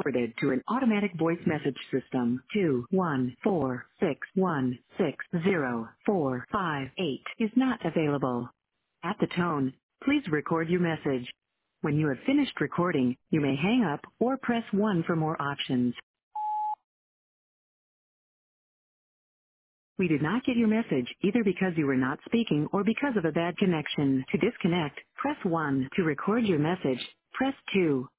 forwarded to an automatic voice message system. 214616045 is not available. At the tone, please record your message. When you have finished recording, you may hang up or press 1 for more options. We did not get your message either because you were not speaking or because of a bad connection. To disconnect, press 1. To record your message, press 2.